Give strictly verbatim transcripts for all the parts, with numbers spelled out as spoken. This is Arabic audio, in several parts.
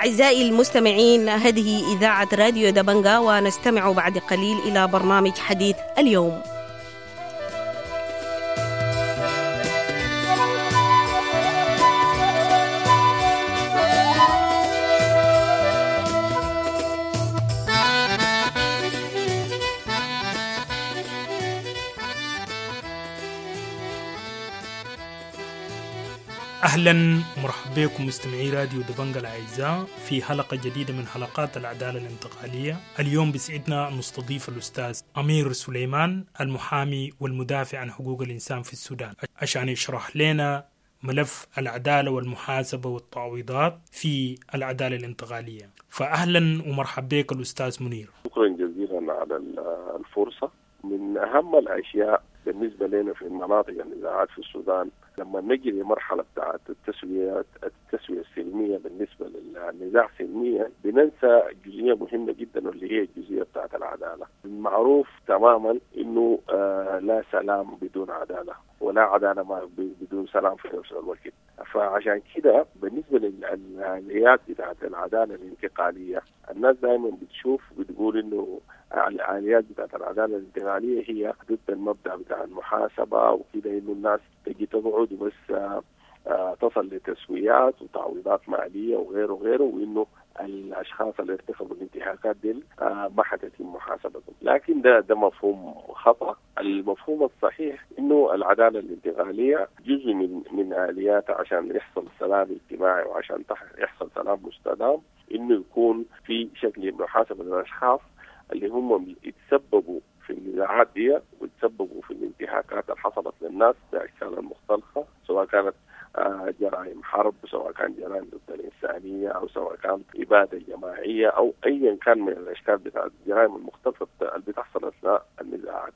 أعزائي المستمعين، هذه إذاعة راديو دبنجا، ونستمع بعد قليل إلى برنامج حديث اليوم. أهلا ومرحبا بكم مستمعي راديو دبنجا الأعزاء في حلقة جديدة من حلقات العدالة الانتقالية. اليوم بسعدنا نستضيف الأستاذ أمير سليمان، المحامي والمدافع عن حقوق الإنسان في السودان، عشان يشرح لنا ملف العدالة والمحاسبة والتعويضات في العدالة الانتقالية. فأهلا ومرحبا بك الأستاذ منير. شكرا جزيلا على الفرصة. من أهم الأشياء بالنسبة لنا في المناطق النزاعات في السودان لما نجي لمرحلة بتاعت التسوية التسوية السلمية بالنسبة للنزاع سلميا، بننسى جزئية مهمة جدا واللي هي الجزئية بتاعت العدالة. المعروف تماما إنه آه لا سلام بدون عدالة، ولا عدالة ما بدون سلام في نفس الوقت. فعشان كده بالنسبة للآليات بتاعت العدالة الانتقالية، الناس دائما بتشوف بتقول إنه الآليات بتاعت العدالة الانتقالية هي ضد المبدأ بتاع المحاسبة وكده، إنه الناس تجي تقعد وبس آه تصل لتسويات وتعويضات مالية وغيره وغيره، وإنه الأشخاص اللي ارتكبوا الانتهاكات دي آه ما حتتم محاسبتهم. لكن ده ده مفهوم خطأ. المفهوم الصحيح إنه العدالة الانتقالية جزء من من آليات عشان يحصل سلام اجتماعي وعشان يحصل سلام مستدام، إنه يكون في شكل محاسبة للأشخاص اللي هم يتسببوا في النزاعات دي ويتسببوا في الانتهاكات اللي حصلت للناس بأشكال المختلفة، سواء كانت آه جرائم حرب، سواء كان جرائم ضد الإنسانية، أو سواء كان إبادة جماعية، أو أيا كان من الأشكال بتاع الجرائم المختلفة اللي بتحصل أثناء النزاعات.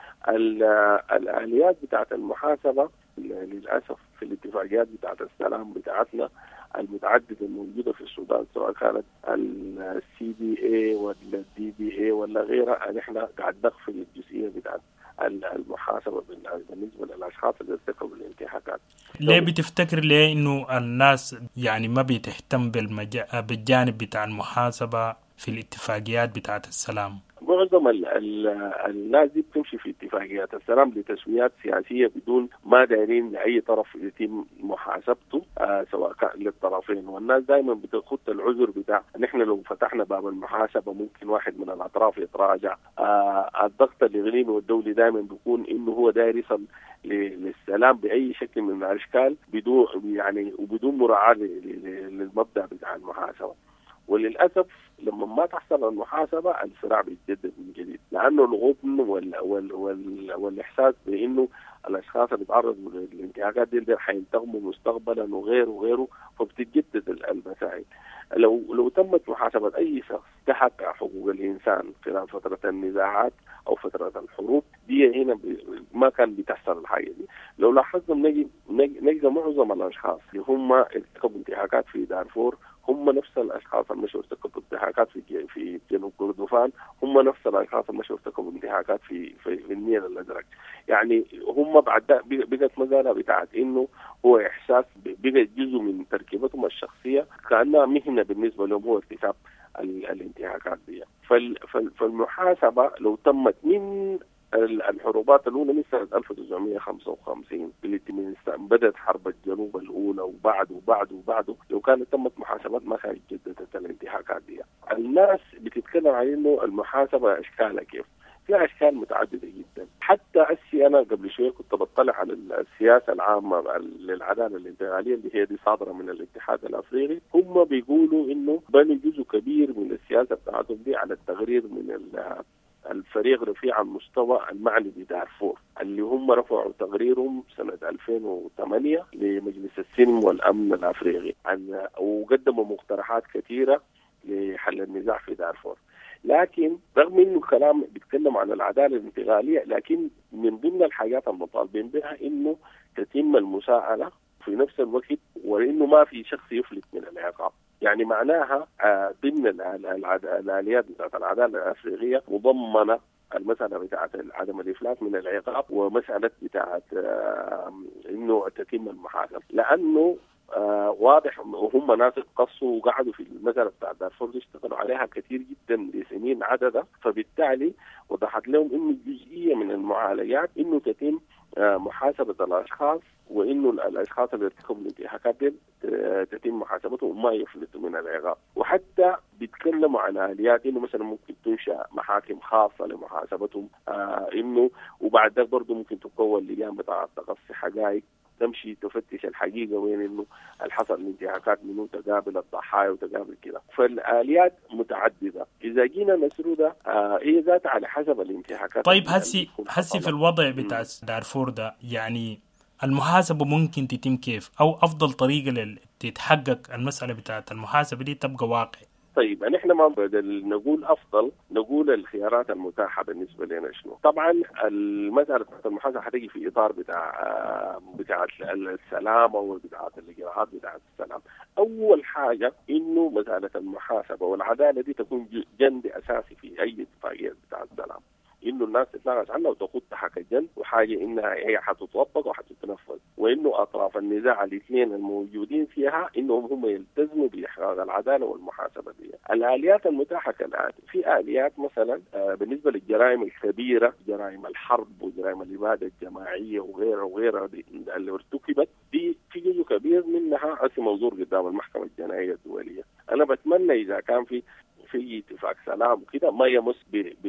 الآليات بتاعت المحاسبة للأسف في الاتفاقيات بتاعت السلام بتاعتنا المتعددة الموجودة في السودان، سواء كانت السي دي اي ولا الدي بي اي ولا غيرها، نحن قاعد نغفل الجزئية بتاعت المحاسبة بالنسبة للأشخاص اللي ارتكبوا الانتهاكات. ليه بتفتكر ليه إنه الناس يعني ما بتهتم بالمجا... بالجانب بتاع المحاسبة في الاتفاقيات بتاعت السلام؟ معظم ال ال الناس دي بتمشي في اتفاقيات السلام لتسويات سياسية بدون ما دايرين لأي طرف يتم محاسبته آه سواء كان للطرفين. والناس دائما بتاخد العذر بتاع نحن لو فتحنا باب المحاسبة ممكن واحد من الأطراف يتراجع. آه الضغط الإقليمي والدولي دائما بيكون إنه هو داير يصل للسلام بأي شكل من الأشكال بدون يعني وبدون مراعاة للمبدأ بتاع المحاسبة. وللأسف لما ما تحصل المحاسبة الصراع بيتجدد من جديد، لأنه الغبن وال وال وال والإحساس بأنه الأشخاص اللي بيتعرضوا للانتهاكات دي اللي حينتقموا مستقبلا وغيره وغيره، فبتتجدد المسائل. لو لو تمت محاسبة أي شخص تحقق حقوق الإنسان خلال فترة النزاعات أو فترة الحروب دي، هنا ما كان بتحصل الحاجة دي. لو لاحظنا نجي نجي معظم الأشخاص اللي هم ارتكبوا انتهاكات في دارفور هم نفس الأشخاص اللي مش ارتكبوا انتهاكات في في جنوب كردفان، هم نفس الأشخاص اللي مش ارتكبوا انتهاكات في في, في النيل الأزرق. يعني هم بعد بقت مسألة بتاعت إنه هو إحساس بقى جزء من تركيبتهم الشخصية كأنها مهنة بالنسبة لهم هو ارتكاب الانتهاكات دي. فالمحاسبة لو تمت من الحروبات الأولى من سنة ألف وتسعمائة وخمسة وخمسين اللي بدأت حرب الجنوب الأولى وبعد وبعد وبعد، لو كانت تمت محاسبات ما كانت جددت الانتهاكات دي. الناس بتتكلم عن إنه المحاسبة أشكالها كيف؟ في أشكال متعددة جدا. حتى أسي أنا قبل شوية كنت بطلع على السياسة العامة للعدالة الانتقالية اللي هي دي صادرة من الاتحاد الأفريقي، هم بيقولوا إنه بنوا جزء كبير من السياسة بتاعتهم دي على التغرير من الفريق رفيع المستوى المعني بدارفور، اللي هم رفعوا تقريرهم سنة ألفين وثمانية لمجلس السلم والأمن الأفريقي، وقدموا مقترحات كثيرة لحل النزاع في دارفور. لكن رغم انه الكلام بيتكلم عن العداله الانتقاليه، لكن من ضمن الحاجات المطالبين بها انه تتم المساءله في نفس الوقت، وانه ما في شخص يفلت من العقاب. يعني معناها ضمن الآليات بتاعت العداله الافريقيه مضمنه المسألة بتاعت عدم الإفلات من العقاب، ومسألة بتاعت انه تتم المحاسبة، لانه آه واضح وهم ناس قصوا وقعدوا في المسألة بتاع دارفور اشتغلوا عليها كثير جدا لسنين عددة، فبالتالي وضحت لهم إنه جزئية من المعالجات إنه تتم آه محاسبة الأشخاص، وإنه الأشخاص اللي ارتكبوا الانتهاكات دي تتم محاسبتهم وما يفلتوا من العقاب. وحتى بيتكلموا عن آليات إنه مثلا ممكن تنشأ محاكم خاصة لمحاسبتهم، آه إنه وبعد ذلك برضه ممكن تكون لجان بتاعة تقصي حقائق تمشي تفتش الحقيقة وين إنه الحصل الانتهاكات منه، تقابل الضحايا وتقابل كده. فالآليات متعددة. إذا جينا نسردها آه هي ذات على حسب الانتهاكات. طيب هسي هسي في الوضع بتاع دارفور ده يعني المحاسبة ممكن تتم كيف؟ أو أفضل طريقة لتتحقق المسألة بتاعة المحاسبة دي تبقى واقع؟ طيب نحن ما بدل نقول أفضل، نقول الخيارات المتاحة بالنسبة لنا شنو. طبعا المسألة بتاعت المحاسبة هتيجي في إطار بتاع بتاع السلام أو بتاع الإجراءات بتاع السلام. أول حاجة إنه مسألة المحاسبة والعدالة دي تكون جند أساسي في أي اتفاقيات بتاع السلام، إنه الناس تتناقش عنها وتخط تحت الجنب، وحاجة إنها هي حتطبق وحتتنفذ، وإنه أطراف النزاع الاثنين الموجودين فيها إنهم هم يلتزموا بإحقاق العدالة والمحاسبة دي. الآليات المتاحة كالآتي: في آليات مثلا بالنسبة للجرائم الكبيرة، جرائم الحرب وجرائم الإبادة الجماعية وغيرها وغيرها اللي ارتكبت دي، في جزء كبير منها أسي موزور قدام المحكمة الجنائية الدولية. أنا بتمنى إذا كان في في اتفاق سلام وكده ما يمس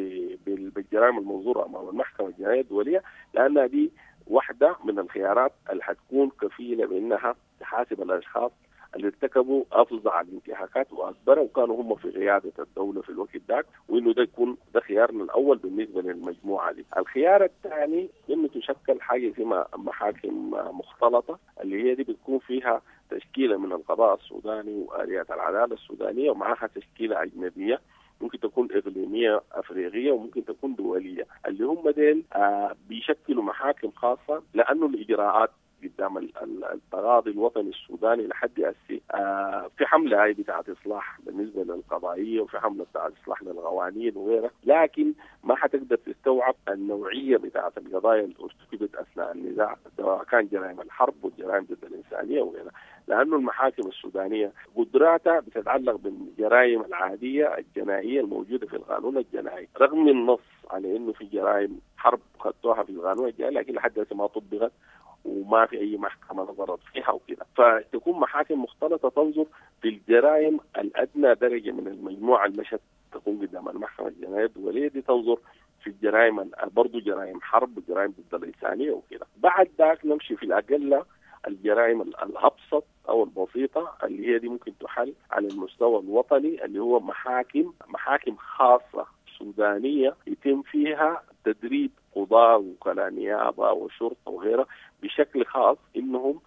بالجرائم المنظورة أمام المحكمة الجنائية الدولية، لأنها دي واحدة من الخيارات اللي حتكون كفيلة بأنها تحاسب الأشخاص اللي ارتكبوا أفظع الانتهاكات وأكبرها وكانوا هم في قيادة الدولة في الوقت ذاك، وإنه ده يكون ده خيارنا الأول بالنسبة للمجموعة دي. الخيار الثاني إنه تشكل حاجة اسمها محاكم مختلطة، اللي هي دي بتكون فيها تشكيلة من القضاء السوداني وآليات العدالة السودانية ومعها تشكيلة أجنبية، ممكن تكون إقليمية أفريقية وممكن تكون دولية، اللي هم ديل آه بيشكلوا محاكم خاصة، لأنه الإجراءات قدام التقاضي الوطني السوداني لحد هسه آه في حملة هاي بتاعة إصلاح بالنسبة للقضائية وفي حملة بتاعة إصلاح للقوانين وغيرها، لكن ما حتقدر تستوعب النوعية بتاعة القضايا اللي ارتكبت أثناء النزاع، سواء كان جرائم الحرب والجرائم ضد الإنسانية وغيرها، لأنه المحاكم السودانية قدراتها بتتعلق بالجرائم العادية الجنائية الموجودة في القانون الجنائي، رغم النص على إنه في جرائم حرب خدتوها في القانون الجنائي لكن لحد هسه ما طبقت وما في أي محكمة نظرت فيها وكده. فتكون محاكم مختلطة تنظر في الجرائم الأدنى درجة من المجموعة المشهد تكون قدام المحكمة الجنائية الدولية دي، تنظر في الجرائم برضو جرائم حرب وجرائم ضد الإنسانية وكده. بعد ذاك نمشي في الأقل الجرائم الأبسط أو البسيطة اللي هي دي ممكن تحل على المستوى الوطني، اللي هو محاكم محاكم خاصة سودانية يتم فيها تدريب قضاة وكلاء نيابة وشرطة وغيرها بشكل خاص إنهم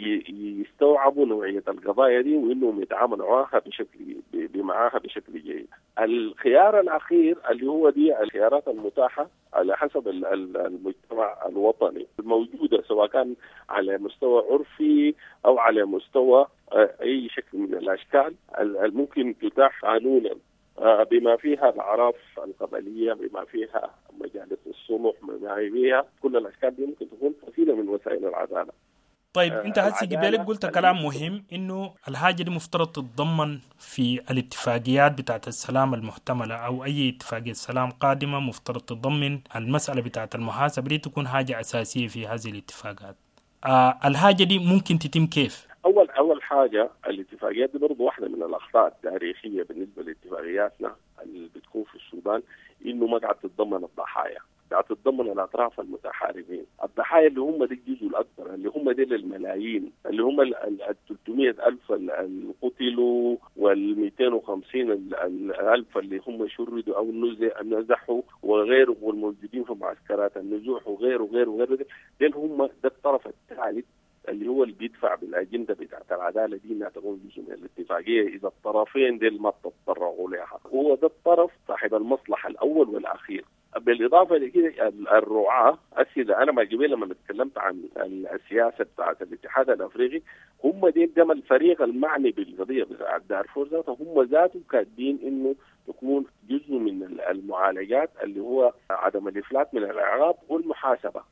يستوعبوا نوعية القضايا دي وإنهم يتعاملوا معها بشكل معها بشكل جيد. الخيار الأخير اللي هو دي الخيارات المتاحة على حسب المجتمع الوطني الموجودة، سواء كان على مستوى عرفي أو على مستوى أي شكل من الأشكال الممكن تتاح قانونا، بما فيها الأعراف القبلية، بما فيها مجالس الصلح، بما فيها كل الأشكال دي ممكن تكون وسيلة من وسائل العدالة. طيب انت هسه قبلك قلت كلام مهم انه الحاجه دي مفترض تتضمن في الاتفاقيات بتاعت السلام المحتمله او اي اتفاقيه سلام قادمه، مفترض تتضمن المساله بتاعت المحاسبه دي تكون حاجه اساسيه في هذه الاتفاقات. آه الحاجه دي ممكن تتم كيف؟ اول اول حاجه الاتفاقيات دي برضه واحده من الاخطاء التاريخيه بالنسبه لاتفاقياتنا اللي بتكون في السودان، انه ما قاعد تتضمن الضحايا، قاعد تتضمن الاطراف المتحاربين. الضحايا اللي هم دي الجزء الاكبر، اللي هم دي الملايين، اللي هم ال ثلاثمائة ألف اللي قتلوا وال مئتين وخمسين ألف اللي هم شردوا او نزحوا وغيره، والموجودين في معسكرات النزوح وغيره وغيره وغيره، دي هم ده الطرف الثالث اللي هو اللي بيدفع بالاجنده بتاعت العداله دي انها تكون جزء من الاتفاقيه اذا الطرفين دي ما تتطرقوا لها. هو ده الطرف صاحب المصلحه الاول والاخير. بالاضافه لكده الرعاه اسئله، انا ما قبل لما اتكلمت عن السياسه بتاعت الاتحاد الافريقي، هم دي دم الفريق المعني بالقضيه بتاعت دارفور ذاته، هم ذاته كاتبين انه تكون جزء من المعالجات اللي هو عدم الافلات من العقاب والمحاسبه.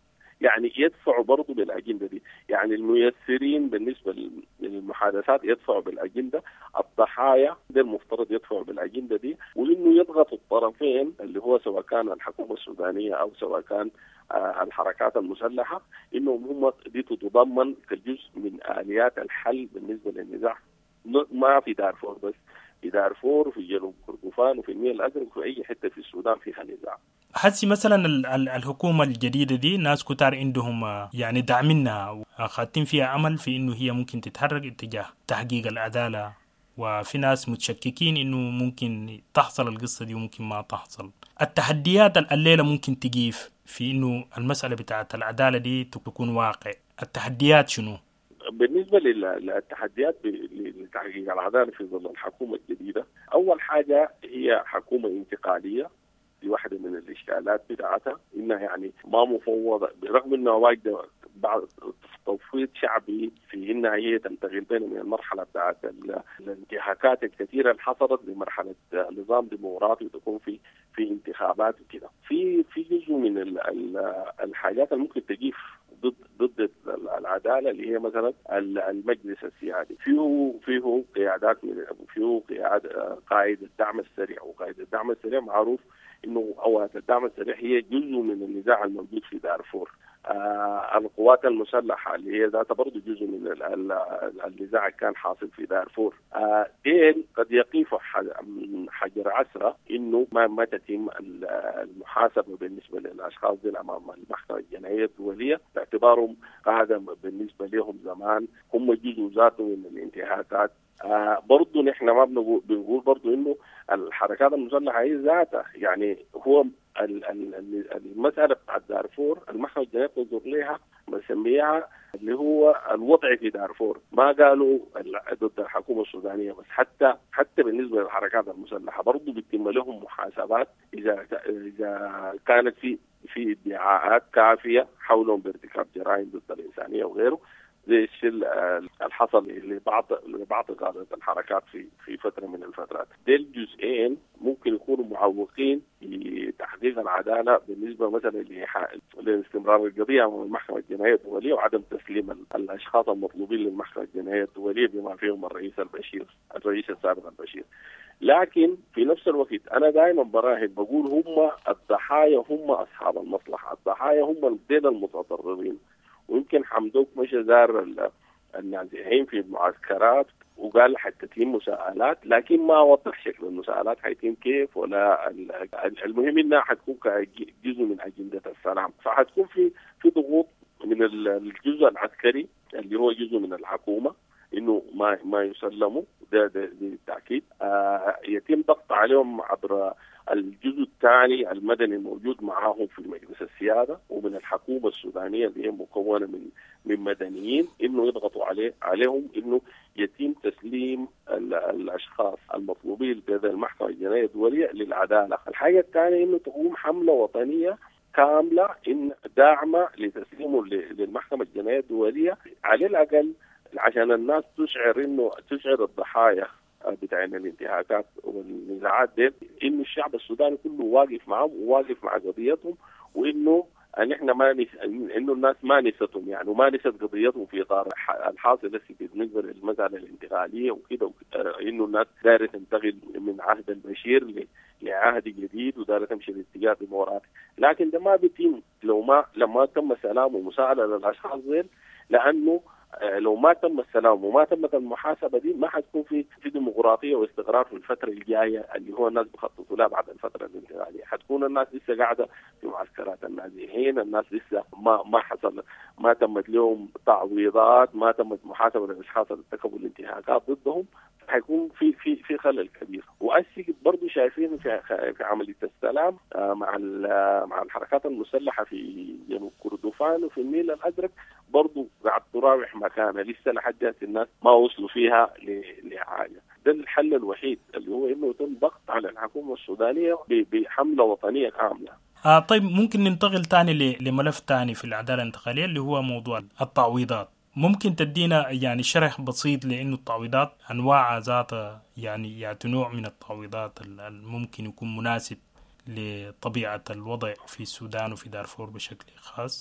يعني يدفعوا برضه بالأجندة دي. يعني الميسرين بالنسبة للمحادثات يدفعوا بالأجندة، الضحايا ده المفترض يدفعوا بالأجندة دي، وإنه يضغطوا الطرفين اللي هو سواء كان الحكومة السودانية أو سواء كان آه الحركات المسلحة، إنهم هم دي تتضمن كجزء من آليات الحل بالنسبة للنزاع، ما في دارفور بس، في دارفور وفي جنوب كردفان وفي النيل الأزرق وفي أي حتة في السودان فيها نزاع. حسي مثلا الحكومة الجديدة دي ناس كتار عندهم يعني دعمنا وخاتين فيها عمل في إنه هي ممكن تتحرك اتجاه تحقيق العدالة، وفي ناس متشككين إنه ممكن تحصل القصة دي وممكن ما تحصل. التحديات الليلة ممكن تجيف في إنه المسألة بتاعة العدالة دي تكون واقع، التحديات شنو؟ بالنسبة للتحديات لتحقيق العدالة في ظل الحكومة الجديدة، أول حاجة هي حكومة انتقالية، دي واحدة من الإشكالات بتاعتها، إنها يعني ما مفوضة برغم إنها واجدة بعد تفويض شعبي في إنها هي تنتقل بين من المرحلة بتاعت الانتهاكات الكثيرة اللي حصلت لمرحلة نظام ديمقراطي وتكون في في انتخابات وكده. في في جزء من الحاجات اللي ممكن تجيف ضد ضد العداله اللي هي مثلا المجلس السيادي، فيه فيه قيادات من فيه قياد قائد الدعم السريع، وقائد الدعم السريع معروف انه اوقات الدعم السريع هي جزء من النزاع الموجود في دارفور. آه القوات المسلحه اللي هي ذات برضه جزء من النزاع كان حاصل في دارفور. آه دين قد يقيف حجر عسره انه ما ما تتم المحاسبه بالنسبه للاشخاص دي امام المحكمه الجنائيه الدوليه، باعتبارهم قاعده بالنسبه لهم زمان هم جزء ذاته من الانتهاكات. آه برضه نحن ما بنقول بنقول برضه انه الحركات المسلحه هي ذاتها، يعني هو المساله بتاعت دارفور المحكمه الجنائيه تنظر لها مسميها اللي هو الوضع في دارفور، ما قالوا ضد الحكومه السودانيه بس، حتى حتى بالنسبه للحركات المسلحه برضه بيتم لهم محاسبات اذا اذا كانت في في ادعاءات كافيه حولهم بارتكاب جرائم ضد الانسانيه وغيره، زي الشيء اللي حصل لبعض لبعض قادة الحركات في في فترة من الفترات. دي الجزئين ممكن يكونوا معوقين لتحقيق العدالة بالنسبة مثلا لاستمرار القضية أمام المحكمة الجنائية الدولية وعدم تسليم الأشخاص المطلوبين للمحكمة الجنائية الدولية بما فيهم الرئيس البشير الرئيس السابق البشير. لكن في نفس الوقت أنا دائما براهن بقول هم الضحايا هم أصحاب المصلحة، الضحايا هم دين المتضررين. ويمكن حمدوك مش زار النازحين في المعسكرات وقال حتتم مساءلات، لكن ما وضح شكل المساءلات حيتم كيف ولا المهم انها حتكون جزء من اجنده السلام، فحتكون في في ضغوط من الجزء العسكري اللي هو جزء من الحكومه انه ما ما يسلموا، ده ده بالتاكيد. آه يتم ضغط عليهم عبر الجزء الثاني المدني الموجود معاهم في مجلس السيادة ومن الحكومة السودانية اللي هي مكونة من من مدنيين، انه يضغطوا عليه عليهم انه يتم تسليم الاشخاص المطلوبين لدى المحكمة الجنائية الدولية للعدالة. الحاجة الثانية انه تقوم حملة وطنية كاملة ان داعمة لتسليمه للمحكمة الجنائية الدولية على الاقل، عشان الناس تشعر انه تشعر الضحايا بتاعين الانتهاكات والنزاعات دي انه الشعب السوداني كله واقف معهم وواقف مع قضيتهم، وانه ان احنا ما نس... انه الناس ما نستهم يعني وما نست قضيتهم في اطار الحاصل بالنسبه للمساله الانتقاليه وكده، انه الناس دايره تنتقل من عهد البشير ل... لعهد جديد ودايره تمشي لاتجاه ديمقراطي، لكن ده ما بيتم لو ما لما تم سلام ومساءله للاشخاص دول، لانه لو ما تم السلام وما تمت المحاسبه دي ما حتكون في في ديمقراطيه واستقرار في الفتره الجايه اللي هو الناس بيخططوا لها بعد الفتره الانتقاليه. حتكون الناس لسه قاعده في معسكرات النازحين، الناس لسه ما ما حصل ما تمت لهم تعويضات، ما تمت محاسبه للاشخاص اللي ارتكبوا الانتهاكات ضدهم، حيكون في في في خلل كبير. وأسي برضه شايفين في في عمليه السلام مع مع الحركات المسلحه في جنوب كردفان وفي النيل الازرق برضه قاعد تراوح مكانها لسه لحد هسه الناس ما وصلوا فيها لحاجه. ده الحل الوحيد اللي هو انه يتم ضغط على الحكومه السودانيه بحمله وطنيه كامله. آه طيب ممكن ننتقل تاني لملف تاني في العداله الانتقاليه اللي هو موضوع التعويضات. ممكن تدينا يعني شرح بسيط لأنه التعويضات أنواع ذاتها، يعني يعطي نوع من التعويضات الممكن يكون مناسب لطبيعة الوضع في السودان وفي دارفور بشكل خاص؟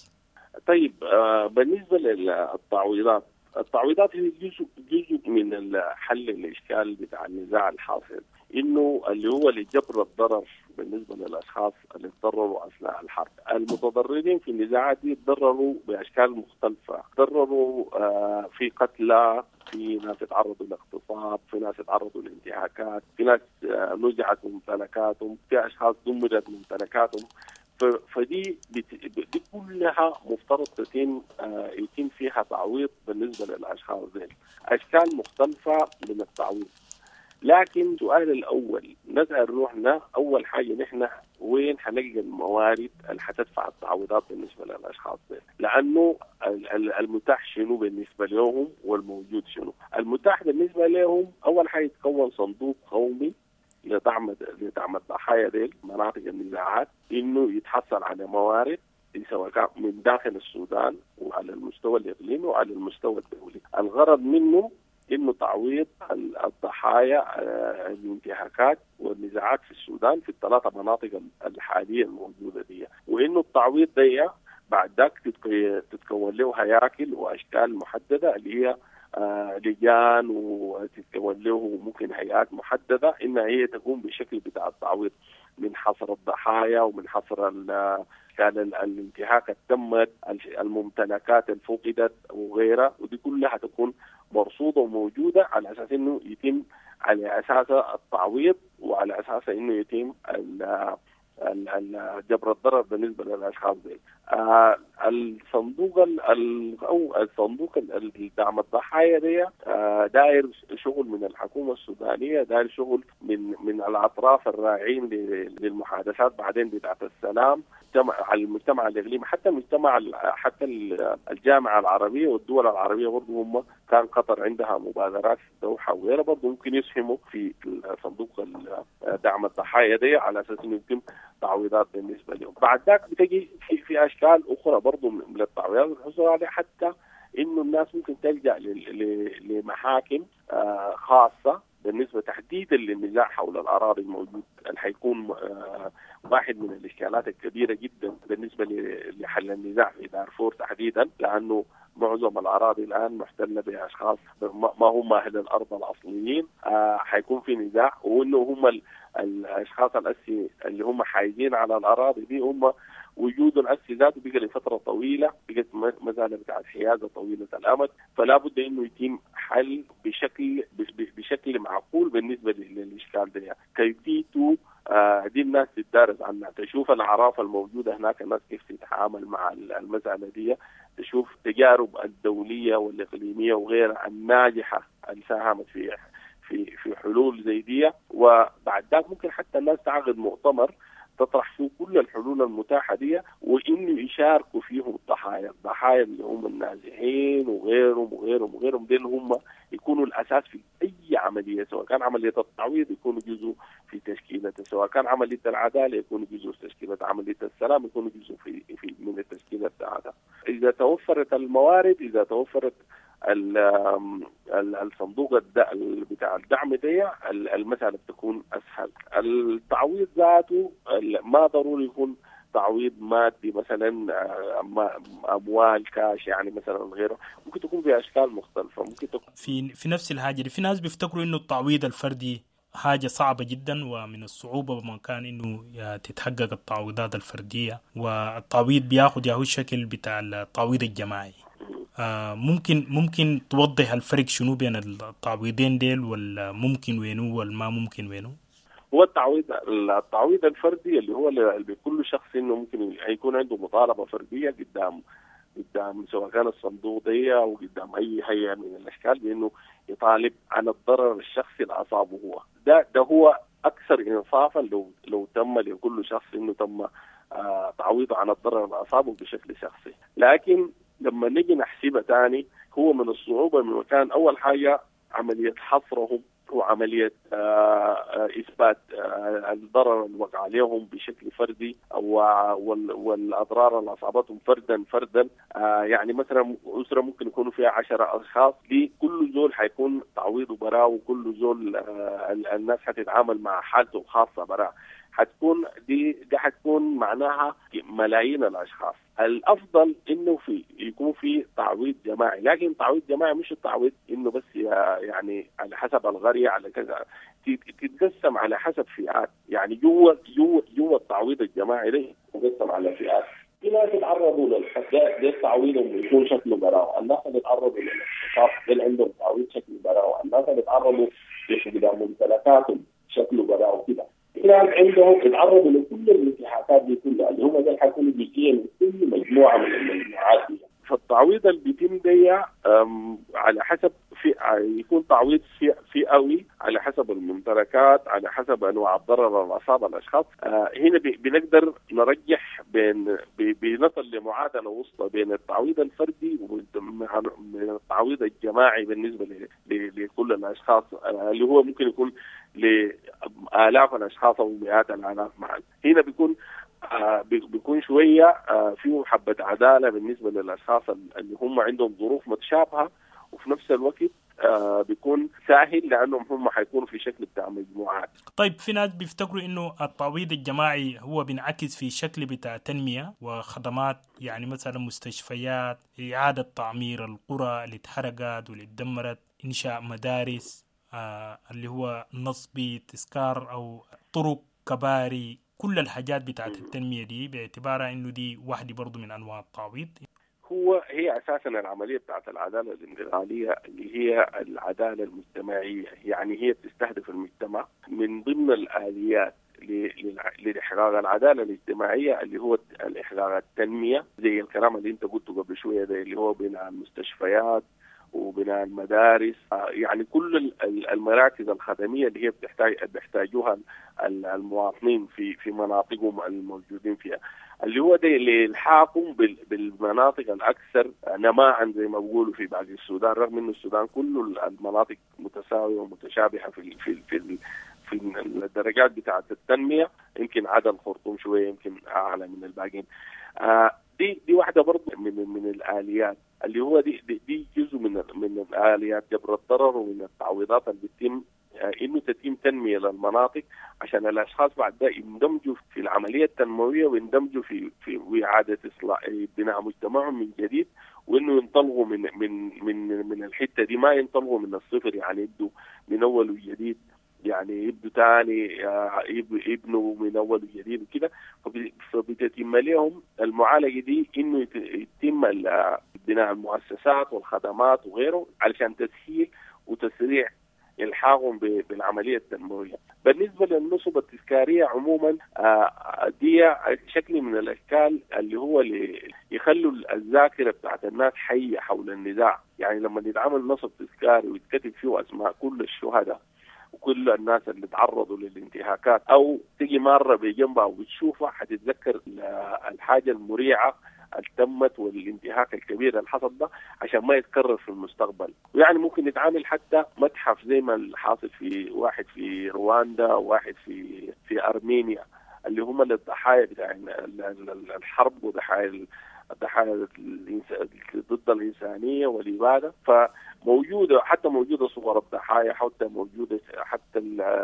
طيب آه بالنسبة للتعويضات، التعويضات هي جزء جزء من حل الإشكال بتاع النزاع الحاصل، إنه اللي هو لجبر الضرر بالنسبة للأشخاص اللي تضرروا أثناء الحرب. المتضررين في النزاعات دي تضرروا بأشكال مختلفة، تضرروا آه في قتلى، في ناس يتعرضوا لاغتصاب، في ناس يتعرضوا لانتهاكات، في ناس آه نزعت ممتلكاتهم، في أشخاص دمرت ممتلكاتهم. فدي دي كلها مفترض تتم آه يتم فيها تعويض بالنسبه للاشخاص دي، اشكال مختلفه من التعويض. لكن السؤال الاول نسال روحنا اول حاجه نحن وين حنلقى الموارد اللي حتدفع التعويضات بالنسبه للاشخاص دي؟ لانه المتاح شنو بالنسبه لهم والموجود شنو؟ المتاح بالنسبه لهم اول حاجه يتكون صندوق قومي لدعم لدعم الضحايا ديل مناطق النزاعات، انه يتحصل على موارد سواء كان من داخل السودان وعلى المستوى الاقليمي وعلى المستوى الدولي. الغرض منه انه تعويض الضحايا الانتهاكات والنزاعات في السودان في الثلاثه مناطق الحاليه الموجوده دي، وانه التعويض ده بعد ذاك تتكون له هياكل واشكال محدده اللي هي آه لجان، وتتكون له ممكن هيئات محدده انها هي تقوم بشكل بتاع التعويض من حصر الضحايا ومن حصر كان الانتهاك التمت، الممتلكات الفقدت وغيرها، ودي كلها تكون مرصوده وموجوده على اساس انه يتم على اساس التعويض وعلى اساس انه يتم جبر الضرر بالنسبه للاشخاص دي. آه الصندوق او الصندوق الدعم الضحايا دي آه داير شغل من الحكومه السودانيه، داير شغل من من الاطراف الراعين للمحادثات بعدين بتاعت السلام على المجتمع الاقليمي، حتى المجتمع حتى الجامعه العربيه والدول العربيه برضه هم كان قطر عندها مبادرات في الدوحه وغيرها برضه ممكن يسهموا في صندوق دعم الضحايا دي على اساس انه يتم تعويضات بالنسبه لهم. بعد ذاك بتجي في في اشكال اخرى برضه من التعويضات الحصول عليها، حتى انه الناس ممكن تلجا لمحاكم آه خاصه بالنسبه تحديدا للنزاع حول الاراضي الموجود، اللي حيكون آه واحد من الاشكالات الكبيره جدا بالنسبه لحل النزاع في دارفور تحديدا، لانه معظم الاراضي الان محتله باشخاص ما هم اهل الارض الاصليين. آه حيكون في نزاع، وانه هم الاشخاص الاسي اللي هم حايزين على الاراضي دي هم وجودهم اسي ذاته بقى لفتره طويله، بقت مساله بتاعت حيازه طويله الامد، فلا بد انه يتم حل بشكل بشكل معقول بالنسبه للاشكال ده. كيفيته آه دي الناس تدرس عنها، تشوف الاعراف الموجوده هناك، الناس كيف تتعامل مع المساله دي، تشوف تجارب الدوليه والاقليميه وغيرها الناجحه اللي ساهمت في في في حلول زي دي. وبعد ذلك ممكن حتى الناس تعقد مؤتمر تطرح فيه كل الحلول المتاحه دي، وانه يشاركوا فيهم الضحايا، الضحايا اللي هم النازحين وغيرهم وغيرهم وغيرهم، دول هم يكونوا الاساس في اي عمليه، سواء كان عمليه التعويض يكونوا جزء في تشكيلته، سواء كان عمليه العداله يكونوا جزء في تشكيله، عمليه السلام يكونوا جزء في في من التشكيله بتاعتها. اذا توفرت الموارد، اذا توفرت الصندوق بتاع الدعم دي، المسألة بتكون أسهل. التعويض ذاته ما ضروري يكون تعويض مادي مثلا أموال كاش يعني مثلا غيره، ممكن تكون بأشكال مختلفة. ممكن تكون في في نفس الحاجة دي في ناس بيفتكروا إنه التعويض الفردي حاجة صعبة جدا، ومن الصعوبة بمكان إنه تتحقق التعويضات الفردية، والتعويض بياخد ياهو الشكل بتاع التعويض الجماعي. آه ممكن ممكن توضح الفرق شنو بين التعويضين ديل، ولا ممكن وينو والما ممكن وينو؟ هو التعويض التعويض الفردي اللي هو لكل شخص انه ممكن يكون عنده مطالبه فرديه قدام قدام سواء كان الصندوق دي او قدام اي هيئه من الاشكال بانه يطالب عن الضرر الشخصي اللي اصابه هو. ده ده هو اكثر انصافا لو لو تم لكل شخص انه تم آه تعويضه عن الضرر اللي اصابه بشكل شخصي. لكن لما نيجي نحسبها تاني هو من الصعوبة من مكان أول حاجة عملية حصرهم وعملية آه إثبات آه الضرر اللي وقع عليهم بشكل فردي أو والأضرار اللي أصابتهم فردا فردا. آه يعني مثلا أسرة ممكن يكونوا فيها عشرة أشخاص، لكل زول حيكون تعويضه براه، وكل زول آه الناس حتتعامل مع حالته خاصة براه. حتكون دي دي حتكون معناها ملايين الاشخاص. الافضل انه في يكون في تعويض جماعي، لكن تعويض جماعي مش التعويض انه بس يعني على حسب القريه على كذا، تتقسم على حسب فئات. يعني جوا جوا جوا التعويض الجماعي ده تتقسم على فئات. في ناس يتعرضوا للحساب ده التعويض يكون شكله براءة، الناس اللي يتعرضوا للاحتكار ده عندهم تعويض شكله براءة، الناس اللي يتعرضوا لفقدان ممتلكاتهم شكله براءة وكده. في ناس عندهم يتعرضوا لكل الانتهاكات دي كلها اللي هم ده حيكونوا جزئيا من كل مجموعة من المجموعات دي. فالتعويض اللي بيتم ده على حسب في يكون تعويض في فئوي على حسب الممتلكات، على حسب انواع الضرر اللي اصاب الاشخاص. آه هنا بنقدر نرجح بين بنصل لمعادله وسطى بين التعويض الفردي وبين التعويض الجماعي بالنسبه لكل الاشخاص، آه اللي هو ممكن يكون لالاف الاشخاص او مئات الالاف معا. هنا بيكون آه بيكون شويه آه فيه حبه عداله بالنسبه للاشخاص اللي هم عندهم ظروف متشابهه، وفي نفس الوقت آه بيكون سهل لانهم هم حيكونوا في شكل بتاع مجموعات. طيب في ناس بيفتكروا انه التعويض الجماعي هو بينعكس في شكل بتاع تنميه وخدمات، يعني مثلا مستشفيات، اعاده تعمير القرى اللي اتحرقت واللي اتدمرت، انشاء مدارس، آه اللي هو نصب تذكار او طرق كباري، كل الحاجات بتاعت التنميه دي باعتبارها انه دي واحده برضو من انواع التعويض. هو هي اساسا العمليه بتاعت العداله الانتقاليه اللي هي العداله المجتمعيه، يعني هي بتستهدف المجتمع من ضمن الاليات لاحقاق العداله الاجتماعيه اللي هو الاحقاق التنميه، زي الكلام اللي انت قلته قبل شويه ده اللي هو بناء المستشفيات وبناء المدارس، يعني كل المراكز الخدميه اللي هي بتحتاج بيحتاجوها المواطنين في في مناطقهم الموجودين فيها، اللي هو ده اللي الحاكم بالمناطق الاكثر نماء زي ما بيقولوا في باقي السودان، رغم انه السودان كله المناطق متساويه ومتشابهه في في في في الدرجات بتاعه التنميه، يمكن عدا الخرطوم شويه يمكن اعلى من الباقيين. آه دي دي واحده برضه من من الاليات اللي هو دي دي, دي جزء من من الاليات جبر الضرر ومن التعويضات اللي بتتم انه تتم تنميه للمناطق عشان الاشخاص بعد ده يندمجوا في العمليه التنمويه ويندمجوا في في اعاده اصلاح بناء مجتمعهم من جديد، وانه ينطلقوا من من من من الحته دي، ما ينطلقوا من الصفر، يعني يبدوا من اول وجديد، يعني يبدوا تاني يبنوا من اول وجديد وكده. فبتتم لهم المعالجه دي انه يتم بناء المؤسسات والخدمات وغيره علشان تسهيل وتسريع الحاقهم بالعمليه التنمويه. بالنسبه للنصب التذكاريه عموما دي شكل من الاشكال اللي هو اللي يخلوا الذاكره بتاعت الناس حيه حول النزاع، يعني لما يتعمل نصب تذكاري ويتكتب فيه اسماء كل الشهداء وكل الناس اللي تعرضوا للانتهاكات، او تيجي مره بجنبها وبتشوفها حتتذكر الحاجه المريعه التمت والانتهاك الكبير اللي حصل ده عشان ما يتكرر في المستقبل. ويعني ممكن نتعامل حتى متحف زي ما الحاصل في واحد في رواندا وواحد في في ارمينيا اللي هم الضحايا بتاع الحرب وضحايا الضحايا ضد الإنسانية والإبادة. فموجودة حتى موجودة صور الضحايا، حتى موجودة حتى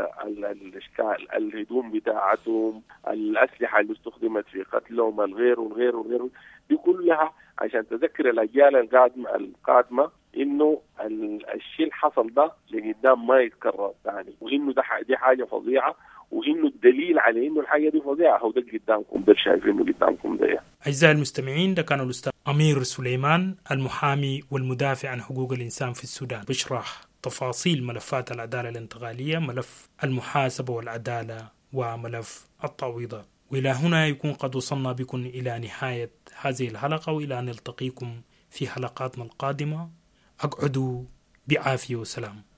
الأشكال الهدوم بتاعتهم، الأسلحة اللي استخدمت في قتلهم، الغير والغير والغير، دي كلها عشان تذكر الأجيال القادمة القادمة إنه الشيء اللي حصل ده لقدام ما يتكرر ثاني، وإنه ده دي حاجة فظيعة، وإنه الدليل على إنه الحاجة دي فظيعة هو ده قدامكم، ده شايفينه قدامكم ده. أعزائي المستمعين، ده كان الأستاذ أمير سليمان المحامي والمدافع عن حقوق الإنسان في السودان بيشرح تفاصيل ملفات العدالة الانتقالية، ملف المحاسبة والعدالة وملف التعويضات. وإلى هنا يكون قد وصلنا بكم إلى نهاية هذه الحلقة، وإلى أن نلتقيكم في حلقاتنا القادمة. أقعدوا بعافية وسلام.